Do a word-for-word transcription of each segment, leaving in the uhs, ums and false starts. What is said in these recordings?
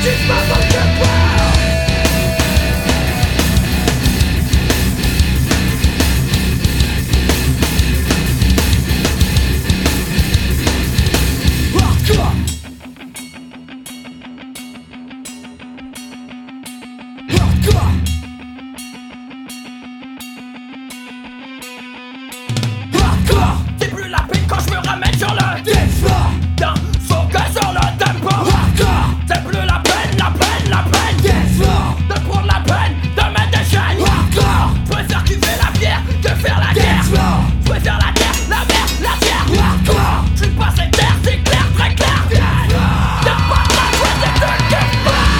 C'est plus la peine quand je me ramène sur le défort d'un focus sur le tempo. Hardcore. C'est plus la peine, la peine, la peine défort de prendre la peine de mettre des chaînes. Hardcore. Je préfère cuver la pierre que faire la guerre. Je préfère la terre, la mer, la terre. Hardcore. Je suis pas sectaire, c'est clair, très clair. Y'a pas de la joie, c'est que le game.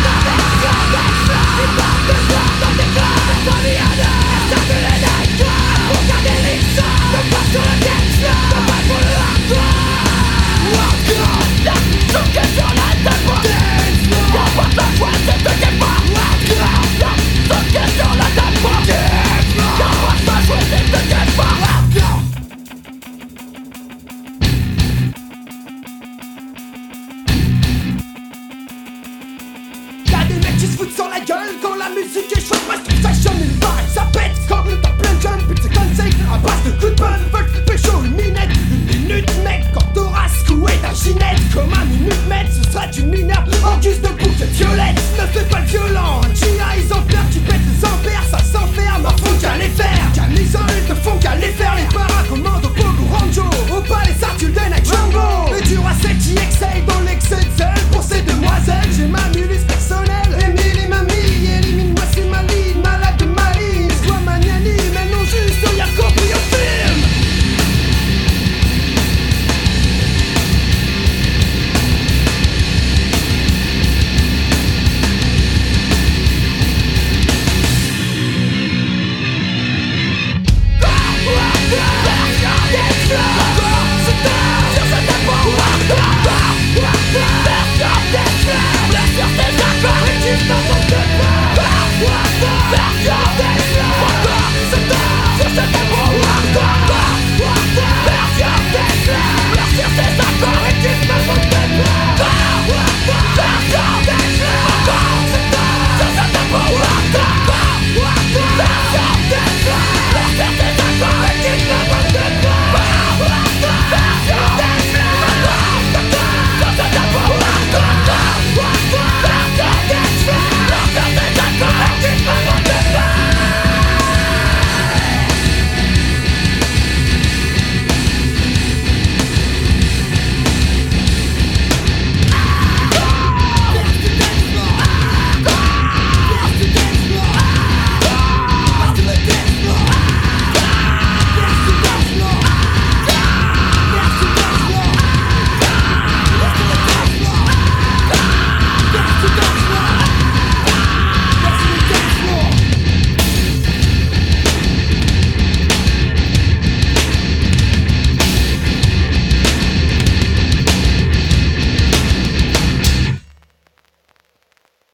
Il part de toi dans tes classes, dans les hanneurs, ça te les night. Regardez les sons, ne pas sur le dance, ne pas pour le hardcore. Hardcore. Y'a tout que sur la tempo. Y'a pas de la joie, c'est que le game. Hardcore. Y'a tout que sur la tempo. Y'a pas de la joie, c'est que le game. Hardcore. Y'a des mecs qui se foutent sur la gueule quand la musique est chaude. Parce que ça chante une balle, ça pète quand t'as plein de jeunes. Puis c'est comme ça à base de coups de balle. Veulent flipper chaud une minette. Une minute mec quand t'auras secoué ta ginette. Comme un minute mètre, ce sera une mineure en guise de bouquet violette. Ne fais pas le violent,